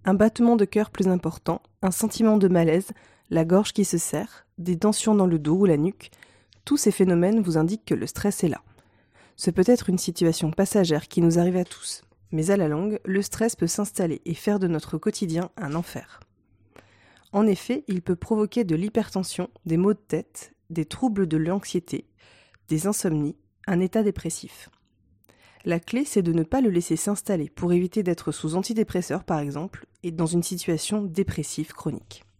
Un battement de cœur plus important, un sentiment de malaise, la gorge qui se serre, des tensions dans le dos ou la nuque, tous ces phénomènes vous indiquent que le stress est là. Ce peut être une situation passagère qui nous arrive à tous, mais à la longue, le stress peut s'installer et faire de notre quotidien un enfer. En effet, il peut provoquer de l'hypertension, des maux de tête, des troubles de l'anxiété, des insomnies, un état dépressif. La clé, c'est de ne pas le laisser s'installer pour éviter d'être sous antidépresseurs par exemple et dans une situation dépressive chronique.